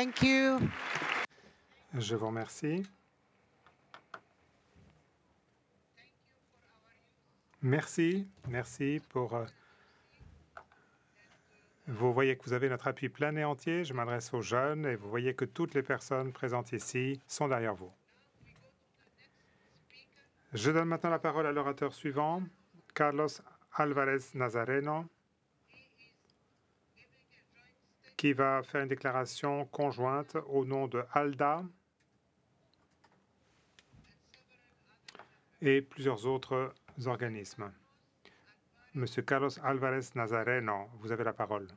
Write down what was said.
Thank you. Je vous remercie. Merci pour... Vous voyez que vous avez notre appui plein et entier. Je m'adresse aux jeunes et vous voyez que toutes les personnes présentes ici sont derrière vous. Je donne maintenant la parole à l'orateur suivant, Carlos Alvarez Nazareno, qui va faire une déclaration conjointe au nom de ALDA et plusieurs autres organismes. Monsieur Carlos Alvarez Nazareno, vous avez la parole.